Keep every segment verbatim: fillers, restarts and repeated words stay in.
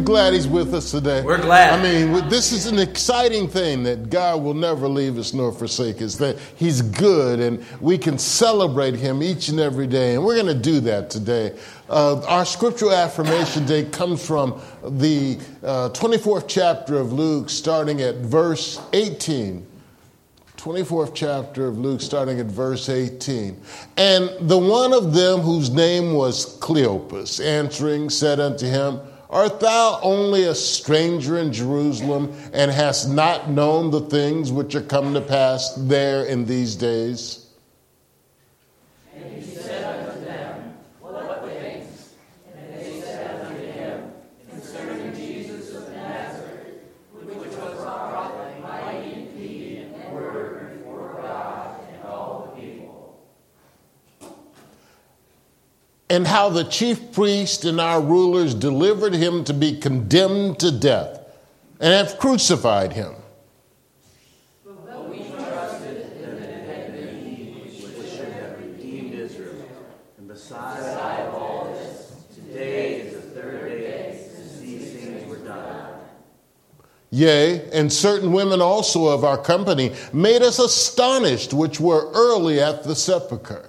glad he's with us today? We're glad. I mean, this is an exciting thing that God will never leave us nor forsake us, that he's good and we can celebrate him each and every day. And we're going to do that today. Uh, our scriptural affirmation day comes from the uh, twenty-fourth chapter of Luke, starting at verse eighteen. twenty-fourth chapter of Luke, starting at verse eighteen. And the one of them whose name was Cleopas, answering, said unto him, Art thou only a stranger in Jerusalem, and hast not known the things which are come to pass there in these days? And he said unto them, What things? And they said unto him, Concerning Jesus of Nazareth, which was a prophet, mighty in deed and word before God and all the people. And how the chief priest and our rulers delivered him to be condemned to death, and have crucified him. But we trusted that it had been he which should have redeemed Israel. And beside all this, today is the third day since these things were done. Yea, and certain women also of our company made us astonished, which were early at the sepulchre.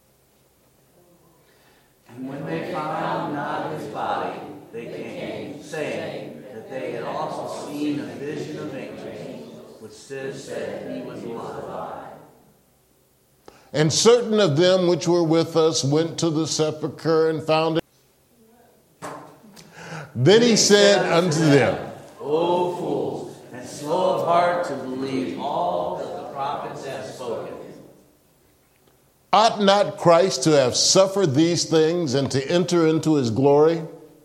And when they found not his body, they came, saying that they had also seen a vision of angels, which said that he was alive. And certain of them which were with us went to the sepulchre and found it. Then he said unto them, O fools, and slow of heart to believe all that the prophets have spoken. Ought not Christ to have suffered these things and to enter into his glory?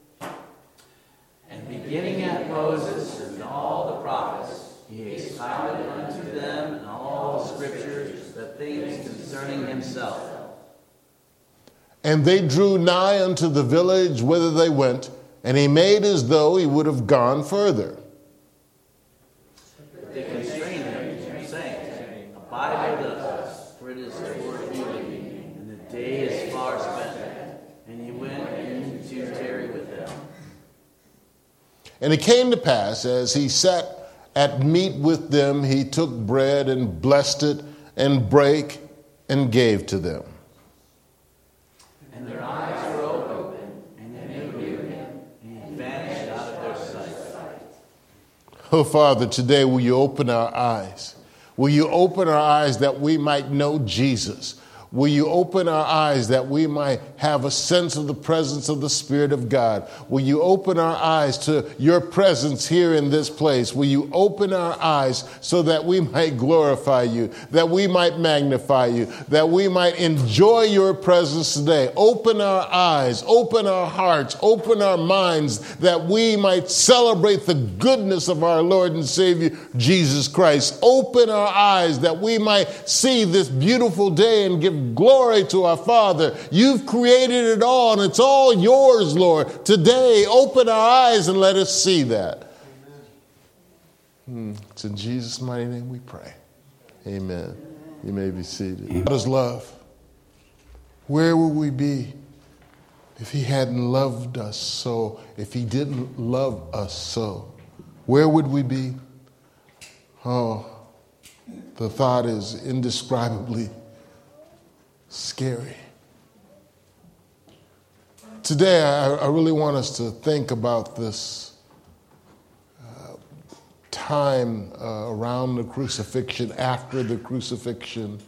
And beginning at Moses and all the prophets, he expounded unto them in all the scriptures the things concerning himself. And they drew nigh unto the village whither they went, and he made as though he would have gone further. But they constrained him, saying, Abide with us, for it is toward evening, and the day is far spent. And he went in to tarry with them. And it came to pass, as he sat at meat with them, he took bread and blessed it, and brake, and gave to them. And their eyes were opened, and they knew him, and he vanished out of their sight. Oh, Father, today will you open our eyes? Will you open our eyes that we might know Jesus? Will you open our eyes that we might have a sense of the presence of the Spirit of God? Will you open our eyes to your presence here in this place? Will you open our eyes so that we might glorify you, that we might magnify you, that we might enjoy your presence today? Open our eyes, open our hearts, open our minds, that we might celebrate the goodness of our Lord and Savior, Jesus Christ. Open our eyes that we might see this beautiful day and give glory to our Father. You've created it all, and it's all yours, Lord. Today, open our eyes and let us see that. Hmm. It's in Jesus' mighty name we pray. Amen. You may be seated. God is love. Where would we be if he hadn't loved us so, if he didn't love us so? Where would we be? Oh, the thought is indescribably scary. Today, I, I really want us to think about this uh, time uh, around the crucifixion, after the crucifixion,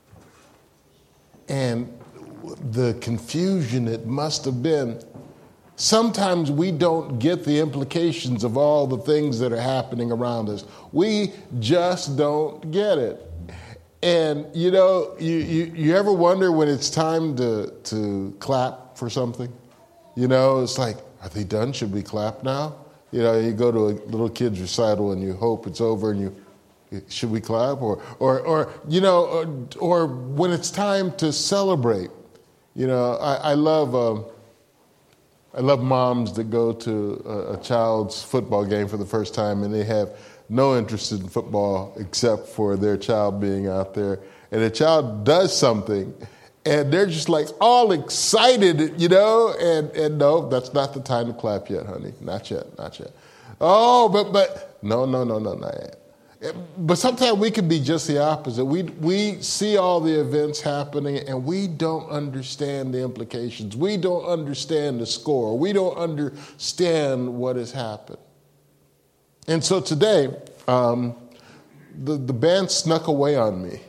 and the confusion it must have been. Sometimes we don't get the implications of all the things that are happening around us. We just don't get it. And, you know, you, you, you ever wonder when it's time to, to clap for something? You know, it's like, are they done? Should we clap now? You know, you go to a little kid's recital and you hope it's over and you, should we clap? Or, or, or you know, or, or when it's time to celebrate. You know, I, I love... Um, I love moms that go to a, a child's football game for the first time and they have no interest in football except for their child being out there. And the child does something and they're just like all excited, you know, and, and no, that's not the time to clap yet, honey. Not yet, not yet. Oh, but, but, no, no, no, no, not yet. But sometimes we can be just the opposite. We we see all the events happening and we don't understand the implications. We don't understand the score. We don't understand what has happened. And so today, um, the, the band snuck away on me.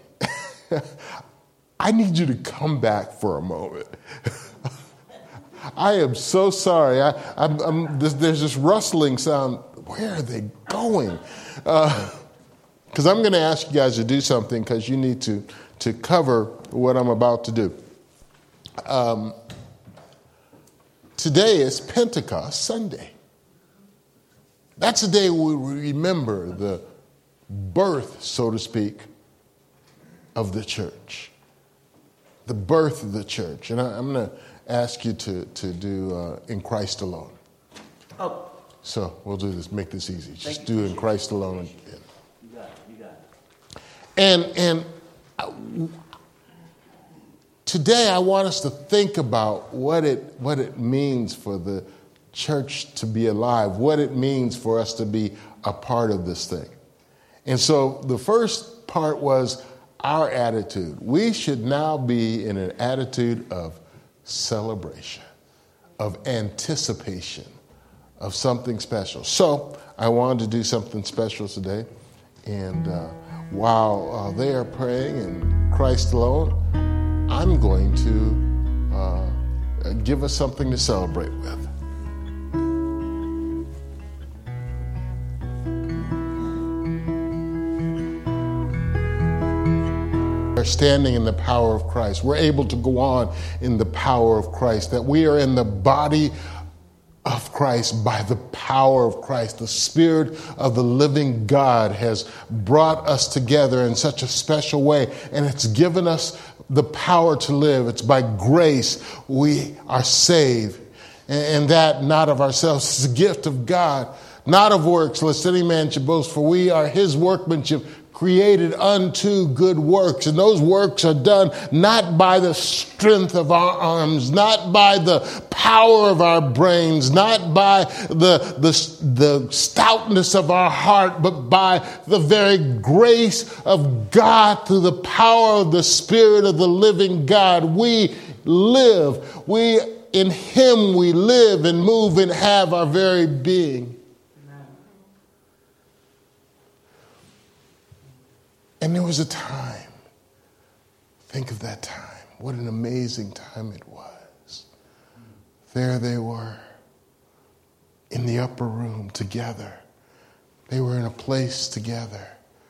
I need you to come back for a moment. I am so sorry. I, I'm, I'm, there's, there's this rustling sound. Where are they going? Uh, Because I'm going to ask you guys to do something because you need to, to cover what I'm about to do. Um, today is Pentecost Sunday. That's the day we remember the birth, so to speak, of the church. The birth of the church. And I, I'm going to ask you to, to do uh, In Christ Alone. Oh. So we'll do this, make this easy. Just do In Christ Alone. And and today I want us to think about what it what it means for the church to be alive, what it means for us to be a part of this thing. And so the first part was our attitude. We should now be in an attitude of celebration, of anticipation, of something special. So I wanted to do something special today, and uh, while uh, they are praying in Christ alone, I'm going to uh, give us something to celebrate with. We're standing in the power of Christ. We're able to go on in the power of Christ, that we are in the body of Christ by the power of Christ. The Spirit of the living God has brought us together in such a special way, and it's given us the power to live. It's by grace we are saved, and that not of ourselves. It's a gift of God, not of works, lest any man should boast, for we are his workmanship, created unto good works. And those works are done not by the strength of our arms, not by the power of our brains, not by the, the, the stoutness of our heart, but by the very grace of God through the power of the Spirit of the living God. We live. We, in him we live and move and have our very being. And there was a time, think of that time, what an amazing time it was. There they were in the upper room together. They were in a place together.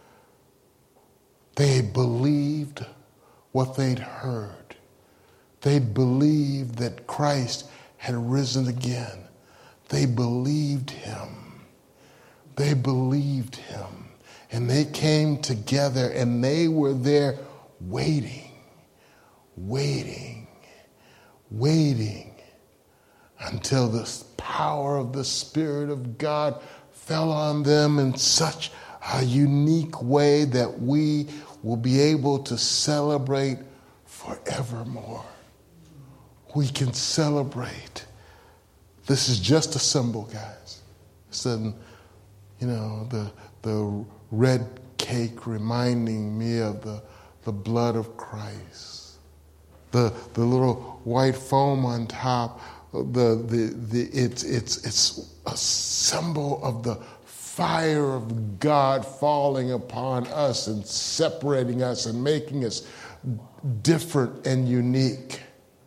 They believed what they'd heard. They believed that Christ had risen again. They believed him. They believed him. And they came together and they were there waiting, waiting, waiting until the power of the Spirit of God fell on them in such a unique way that we will be able to celebrate forevermore. We can celebrate. This is just a symbol, guys. It's a, you know, the the red cake reminding me of the, the blood of Christ. The the little white foam on top, the the the it's it's it's a symbol of the fire of God falling upon us and separating us and making us different and unique.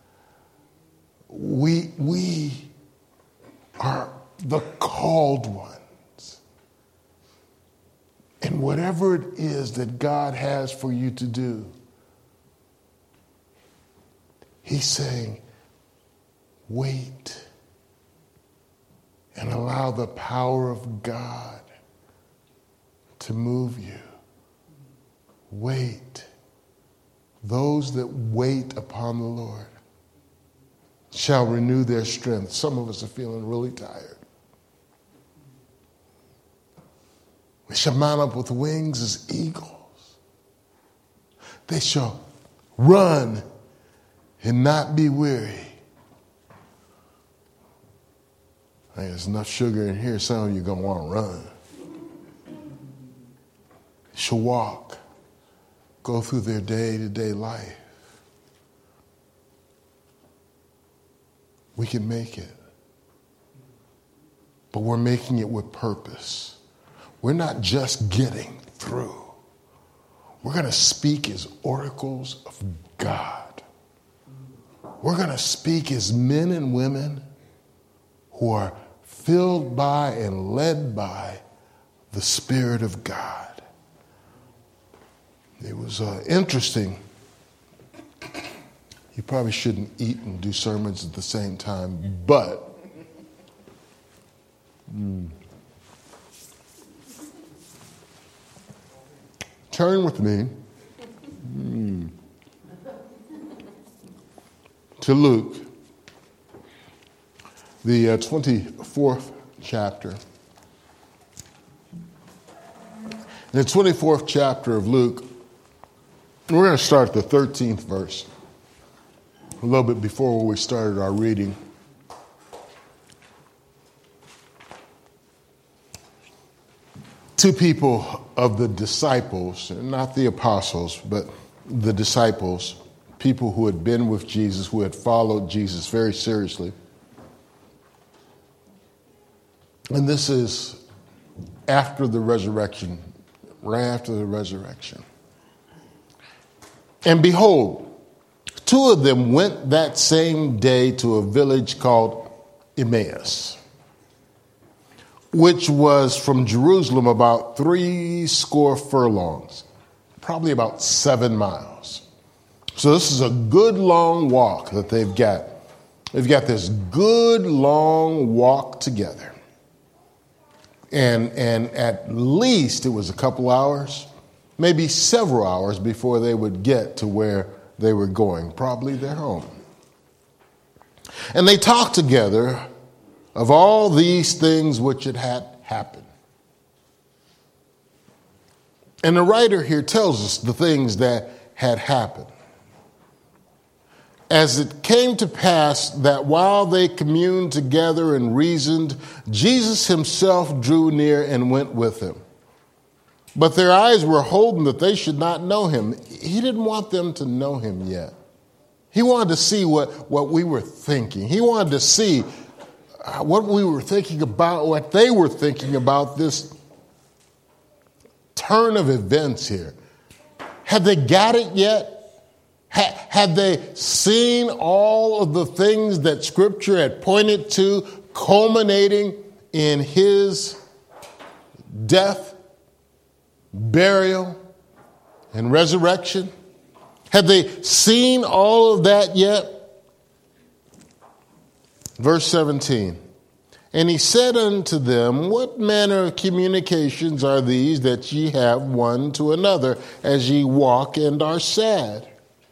We we are the called ones. And whatever it is that God has for you to do, he's saying, wait and allow the power of God to move you. Wait. Those that wait upon the Lord shall renew their strength. Some of us are feeling really tired. They shall mount up with wings as eagles. They shall run and not be weary. Hey, there's enough sugar in here, some of you are going to want to run. Shall walk, go through their day-to-day life. We can make it. But we're making it with purpose. We're not just getting through. We're going to speak as oracles of God. We're going to speak as men and women who are filled by and led by the Spirit of God. It was uh, interesting. You probably shouldn't eat and do sermons at the same time, but mm, turn with me mm, to Luke, the uh, twenty-fourth chapter. In the twenty-fourth chapter of Luke, we're going to start at the thirteenth verse, a little bit before where we started our reading. Two people of the disciples, not the apostles, but the disciples, people who had been with Jesus, who had followed Jesus very seriously. And this is after the resurrection, right after the resurrection. And behold, two of them went that same day to a village called Emmaus, which was from Jerusalem about three score furlongs, probably about seven miles. So this is a good long walk that they've got. They've got this good long walk together. And, and at least it was a couple hours, maybe several hours before they would get to where they were going, probably their home. And they talked together of all these things which had had happened. And the writer here tells us the things that had happened. As it came to pass that while they communed together and reasoned, Jesus himself drew near and went with them. But their eyes were holden that they should not know him. He didn't want them to know him yet. He wanted to see what, what we were thinking. He wanted to see what we were thinking about, what they were thinking about this turn of events here. Had they got it yet? Had, had they seen all of the things that Scripture had pointed to, culminating in his death, burial, and resurrection? Had they seen all of that yet? Verse seventeen. And he said unto them, what manner of communications are these that ye have one to another as ye walk and are sad?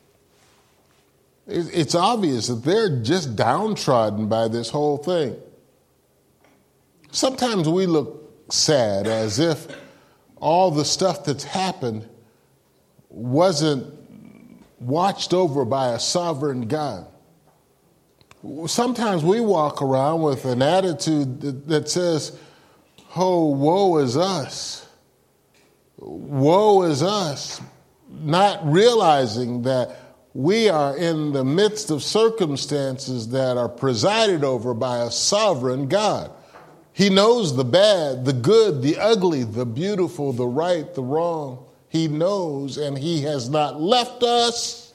It's obvious that they're just downtrodden by this whole thing. Sometimes we look sad as if all the stuff that's happened wasn't watched over by a sovereign God. Sometimes we walk around with an attitude that, that says, oh, woe is us. Woe is us. Not realizing that we are in the midst of circumstances that are presided over by a sovereign God. He knows the bad, the good, the ugly, the beautiful, the right, the wrong. He knows, and he has not left us.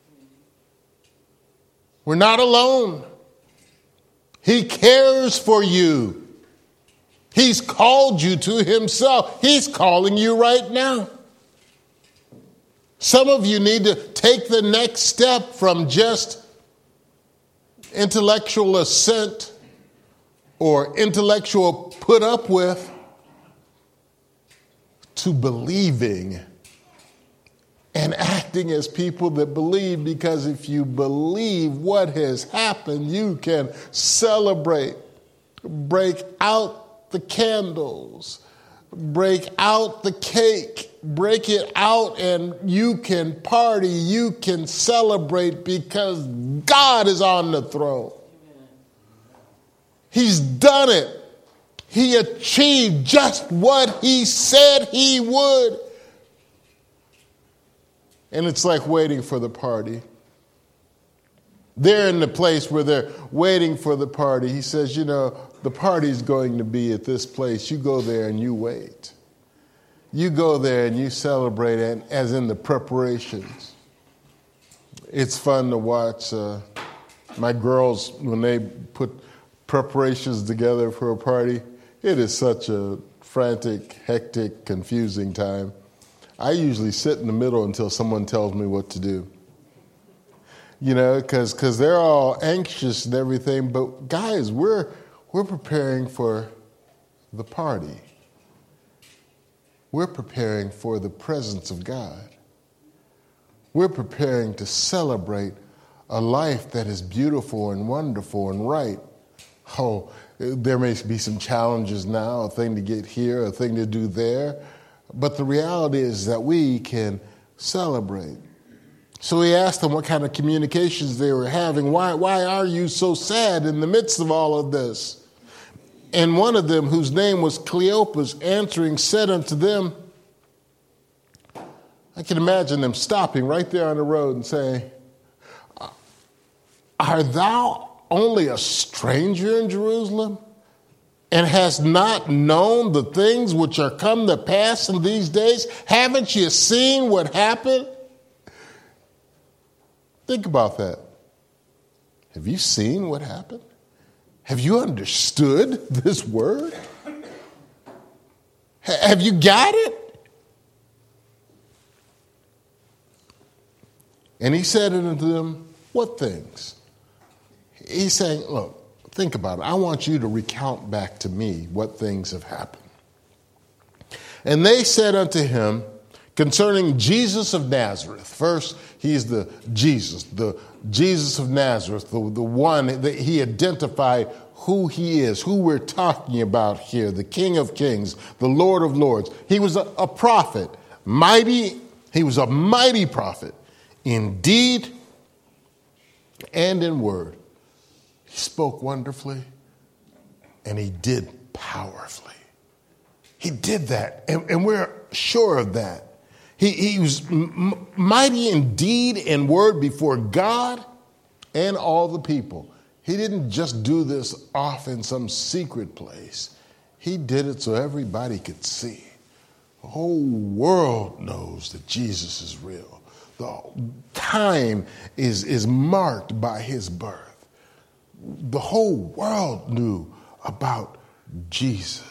We're not alone. He cares for you. He's called you to himself. He's calling you right now. Some of you need to take the next step from just intellectual assent or intellectual put up with to believing and acting as people that believe, because if you believe what has happened, you can celebrate, break out the candles, break out the cake, break it out, and you can party, you can celebrate because God is on the throne. He's done it. He achieved just what he said he would. And it's like waiting for the party. They're in the place where they're waiting for the party. He says, you know, the party's going to be at this place. You go there and you wait. You go there and you celebrate, and as in the preparations. It's fun to watch uh, my girls when they put preparations together for a party. It is such a frantic, hectic, confusing time. I usually sit in the middle until someone tells me what to do. You know, because because they're all anxious and everything. But guys, we're we're preparing for the party. We're preparing for the presence of God. We're preparing to celebrate a life that is beautiful and wonderful and right. Oh, there may be some challenges now, a thing to get here, a thing to do there. But the reality is that we can celebrate. So he asked them what kind of communications they were having. Why, why are you so sad in the midst of all of this? And one of them, whose name was Cleopas, answering, said unto them, I can imagine them stopping right there on the road and saying, Art thou only a stranger in Jerusalem, and hast not known the things which are come to pass in these days? Haven't you seen what happened? Think about that. Have you seen what happened? Have you understood this word? Have you got it? And he said unto them, what things? He's saying, look, think about it. I want you to recount back to me what things have happened. And they said unto him, concerning Jesus of Nazareth. First, he's the Jesus, the Jesus of Nazareth, the, the one that he identified who he is, who we're talking about here, the King of Kings, the Lord of Lords. He was a, a prophet, mighty, he was a mighty prophet in deed and in word. He spoke wonderfully and he did powerfully. He did that, and, and we're sure of that. He, he was m- mighty in deed and word before God and all the people. He didn't just do this off in some secret place. He did it so everybody could see. The whole world knows that Jesus is real. The time is, is marked by his birth. The whole world knew about Jesus.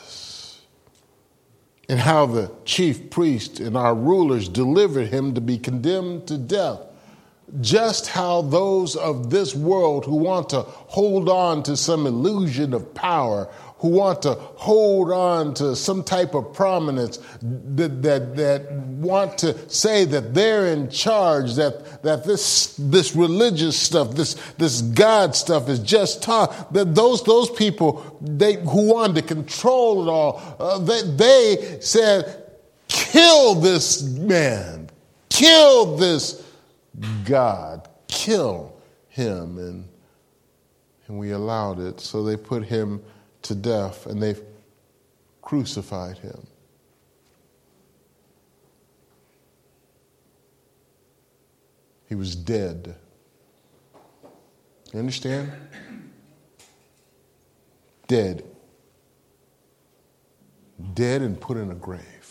And how the chief priest and our rulers delivered him to be condemned to death. Just how those of this world who want to hold on to some illusion of power, who want to hold on to some type of prominence, that that, that want to say that they're in charge, that that this this religious stuff, this this God stuff is just taught. That those those people they who wanted to control it all, uh, they, they said, "Kill this man, kill this God, kill him," and and we allowed it. So they put him to death, and they crucified him. He was dead. You understand? Dead. Dead and put in a grave.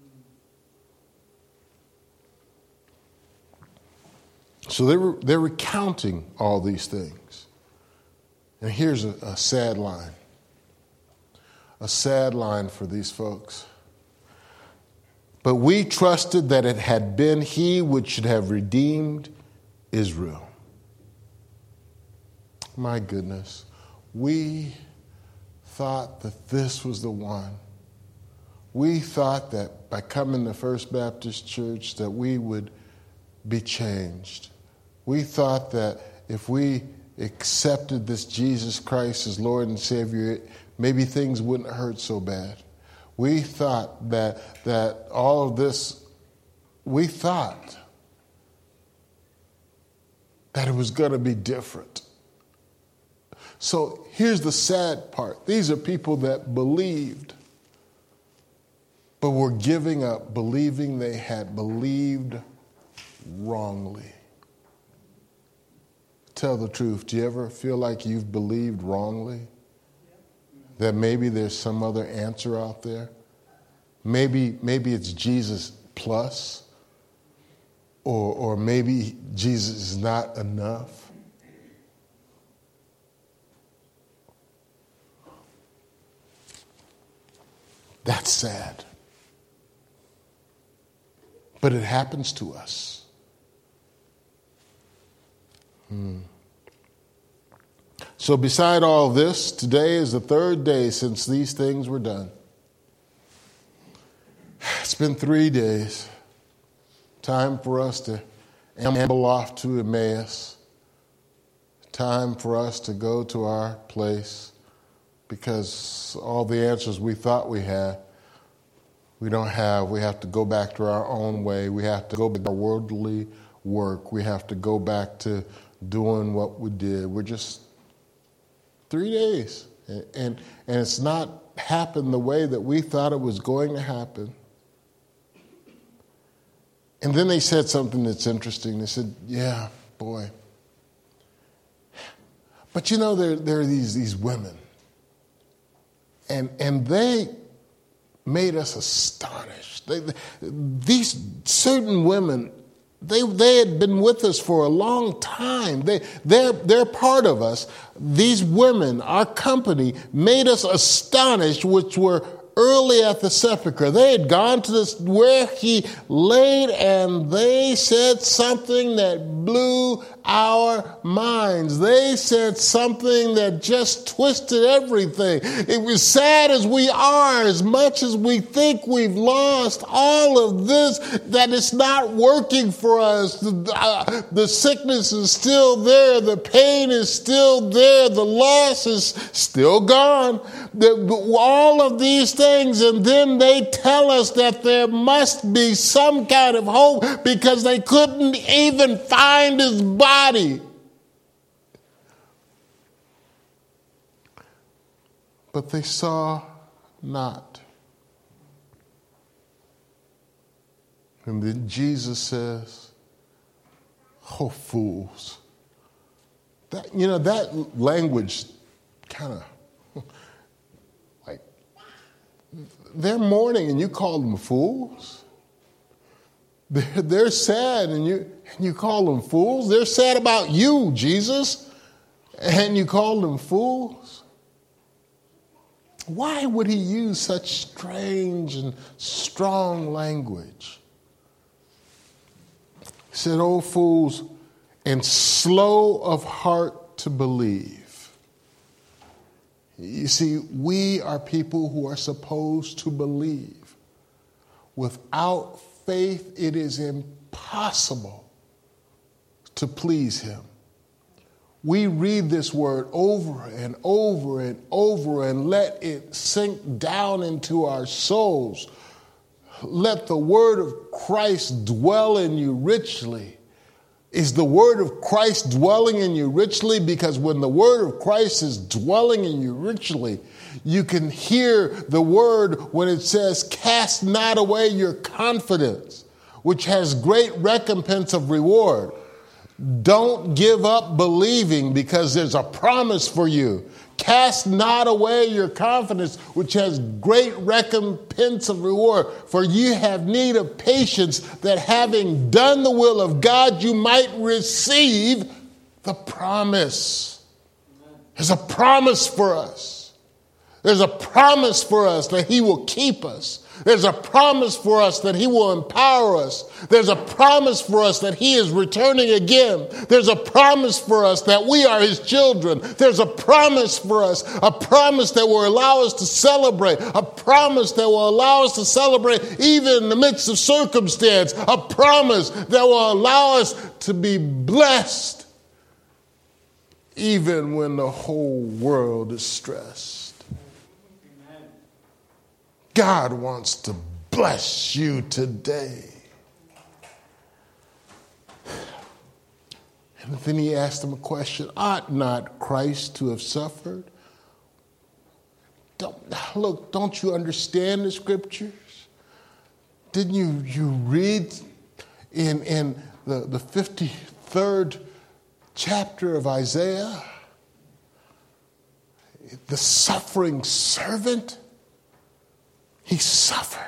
So they were, they're recounting all these things. And here's a, a sad line. A sad line for these folks. But we trusted that it had been he which should have redeemed Israel. My goodness. We thought that this was the one. We thought that by coming to First Baptist Church that we would be changed. We thought that if we accepted this Jesus Christ as Lord and Savior, maybe things wouldn't hurt so bad. We thought that that all of this, we thought that it was going to be different. So here's the sad part. These are people that believed, but were giving up, believing they had believed wrongly. Tell the truth. Do you ever feel like you've believed wrongly? That maybe there's some other answer out there? Maybe, maybe it's Jesus plus, or, or maybe Jesus is not enough. That's sad. But it happens to us. Hmm. So beside all this, today is the third day since these things were done. It's been three days. Time for us to amble off to Emmaus. Time for us to go to our place, because all the answers we thought we had, we don't have. We have to go back to our own way. We have to go back to our worldly work. We have to go back to doing what we did. We're just three days. And, and, and it's not happened the way that we thought it was going to happen. And then they said something that's interesting. They said, yeah, boy. But you know, there, there are these, these women. And, and they made us astonished. They, these certain women, they, they had been with us for a long time. They, they're, they're part of us. These women, our company, made us astonished, which were early at the sepulcher. They had gone to this where he laid, and they said something that blew our minds. They said something that just twisted everything. It was sad as we are, as much as we think we've lost all of this, that it's not working for us. The, uh, the sickness is still there. The pain is still there. The loss is still gone. The, all of these things, and then they tell us that there must be some kind of hope, because they couldn't even find his body. But they saw not. And then Jesus says, oh, fools. That, you know, that language kind of, like, they're mourning and you call them fools? They're, they're sad and you, and you call them fools? They're sad about you, Jesus, and you call them fools? Why would he use such strange and strong language? He said, oh, fools, and slow of heart to believe. You see, we are people who are supposed to believe. Without faith, it is impossible to please him. We read this word over and over and over and let it sink down into our souls. Let the word of Christ dwell in you richly. Is the word of Christ dwelling in you richly? Because when the word of Christ is dwelling in you richly, you can hear the word when it says, cast not away your confidence, which has great recompense of reward. Don't give up believing, because there's a promise for you. Cast not away your confidence, which has great recompense of reward. For you have need of patience, that having done the will of God, you might receive the promise. There's a promise for us. There's a promise for us that he will keep us. There's a promise for us that he will empower us. There's a promise for us that he is returning again. There's a promise for us that we are his children. There's a promise for us, a promise that will allow us to celebrate, a promise that will allow us to celebrate even in the midst of circumstance, a promise that will allow us to be blessed even when the whole world is stressed. God wants to bless you today. And then he asked him a question. Ought not Christ to have suffered? Don't, look, don't you understand the scriptures? Didn't you, you read in, in the, the fifty-third chapter of Isaiah? The suffering servant, he suffered.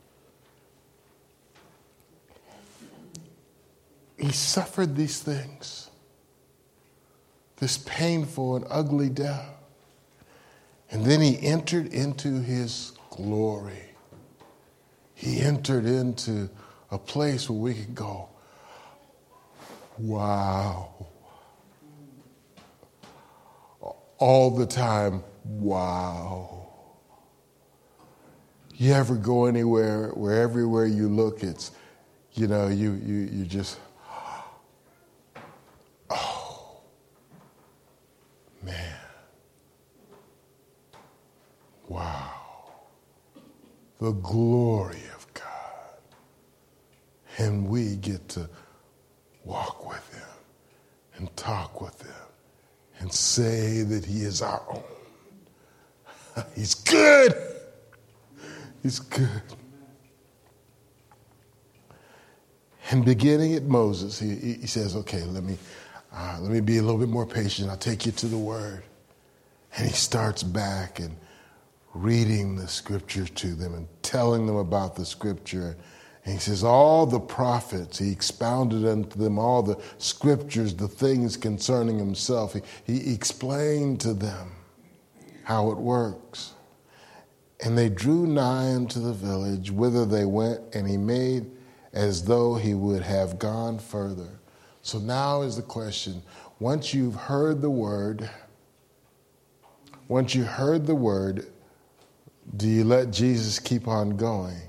He suffered these things, this painful and ugly death. And then he entered into his glory. He entered into a place where we could go, wow. All the time, wow. You ever go anywhere where everywhere you look, it's, you know, you you you just, oh, man. Wow. The glory of God. And we get to walk with him and talk with him and say that he is our own. He's good. He's good. And beginning at Moses, he, he says, okay, let me, uh, let me be a little bit more patient. I'll take you to the word. And he starts back and reading the scripture to them and telling them about the scripture. And he says, all the prophets, he expounded unto them all the scriptures, the things concerning himself. He, he explained to them how it works. And they drew nigh unto the village whither they went, and he made as though he would have gone further. So now is the question, once you've heard the word, once you heard the word, do you let Jesus keep on going?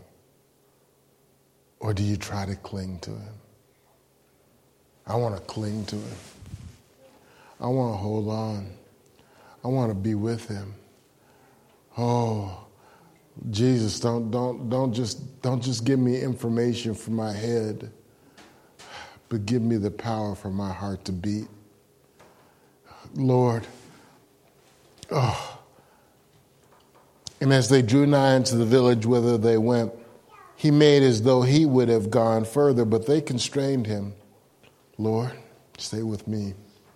Or do you try to cling to him? I want to cling to him. I want to hold on. I want to be with him. Oh, Jesus, don't don't don't just don't just give me information from my head, but give me the power for my heart to beat. Lord, oh. And as they drew nigh unto the village whither they went, he made as though he would have gone further, but they constrained him. Lord, stay with me.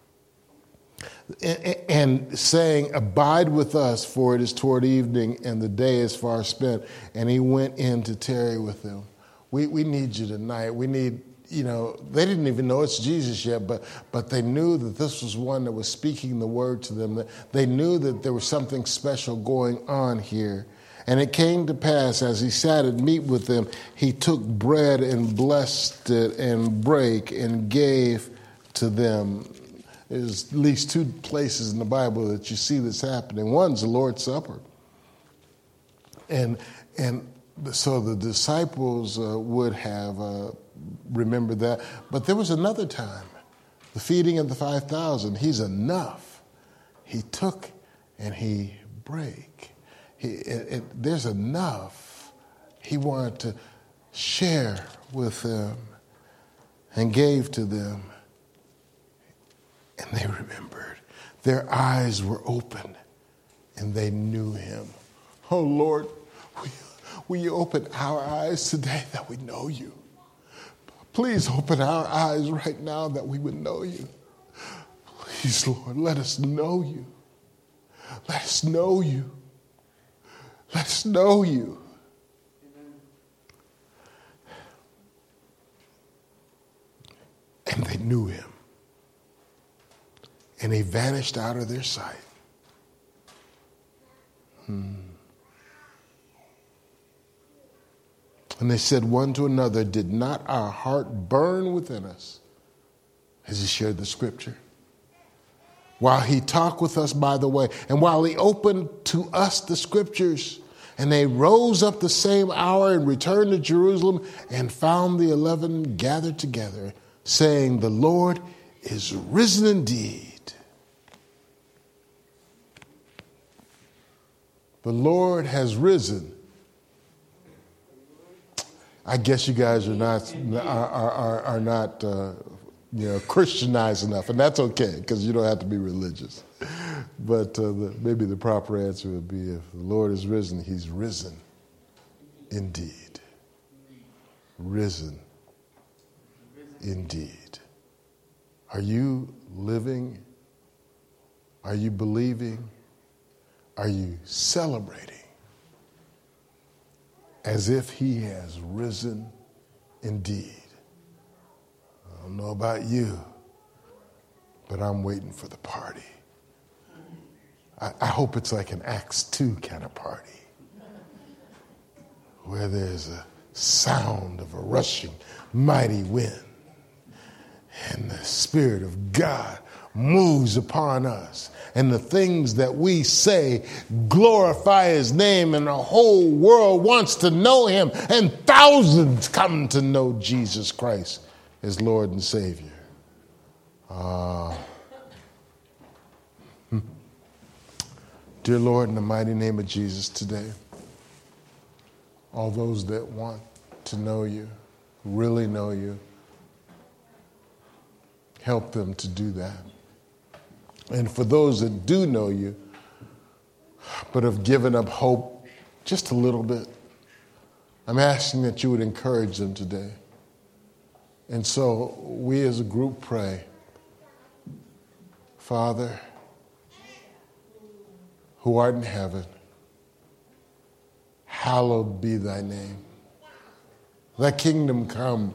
And, and saying, abide with us, for it is toward evening, and the day is far spent. And he went in to tarry with them. We we need you tonight. We need, you know, they didn't even know it's Jesus yet, but but they knew that this was one that was speaking the word to them. They knew that there was something special going on here. And it came to pass, as he sat at meat with them, he took bread and blessed it and brake and gave to them. There's at least two places in the Bible that you see this happening. One's the Lord's Supper. And and so the disciples uh, would have uh, remembered that. But there was another time, the feeding of the five thousand. He's enough. He took and he brake. He, it, it, there's enough. He wanted to share with them and gave to them. And they remembered. Their eyes were open and they knew him. Oh, Lord, will you, will you open our eyes today that we know you? Please open our eyes right now that we would know you. Please, Lord, let us know you. Let us know you. Let us know you. And they knew him. And he vanished out of their sight. Hmm. And they said one to another, did not our heart burn within us as he shared the scripture? While he talked with us by the way, and while he opened to us the scriptures, and they rose up the same hour and returned to Jerusalem and found the eleven gathered together, saying, the Lord is risen indeed. The Lord has risen I guess you guys are not are are, are not uh, you know Christianized enough, and that's okay because you don't have to be religious. But uh, the, maybe the proper answer would be, if the Lord is risen, he's risen indeed. Risen indeed. Are you living? Are you believing? Are you celebrating as if he has risen indeed? I don't know about you, but I'm waiting for the party. I, I hope it's like an Acts two kind of party, where there's a sound of a rushing mighty wind, and the Spirit of God moves upon us, and the things that we say glorify his name, and the whole world wants to know him, and thousands come to know Jesus Christ as Lord and Savior. Uh, dear Lord, in the mighty name of Jesus today, all those that want to know you, really know you, help them to do that. And for those that do know you, but have given up hope just a little bit, I'm asking that you would encourage them today. And so we as a group pray, Father, who art in heaven, hallowed be thy name. Thy kingdom come,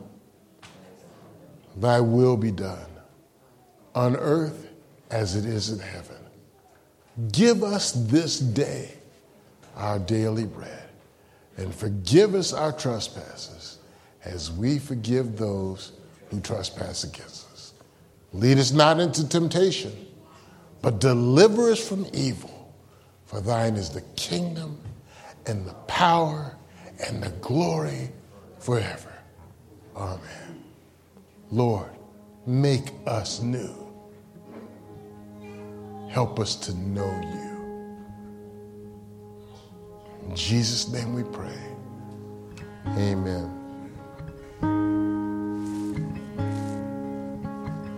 thy will be done, on earth as it is in heaven. Give us this day our daily bread, and forgive us our trespasses as we forgive those who trespass against us. Lead us not into temptation, but deliver us from evil. For thine is the kingdom and the power and the glory forever. Amen. Lord, make us new. Help us to know you. In Jesus' name we pray. Amen.